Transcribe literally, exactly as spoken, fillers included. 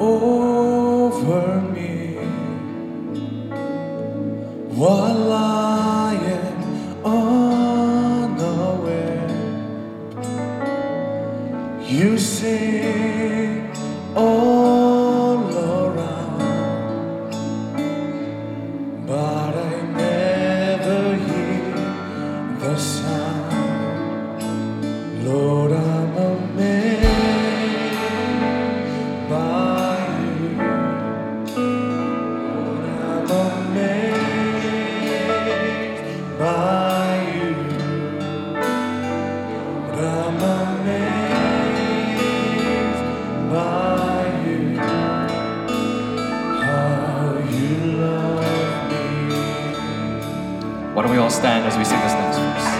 over me while I am unaware. You sing all around, but I never hear the sound. Lord, I'm amazed by you. Lord, I'm amazed by you. Lord, I'm amazed by you. How you love me. Why don't we all stand as we sing this next verse?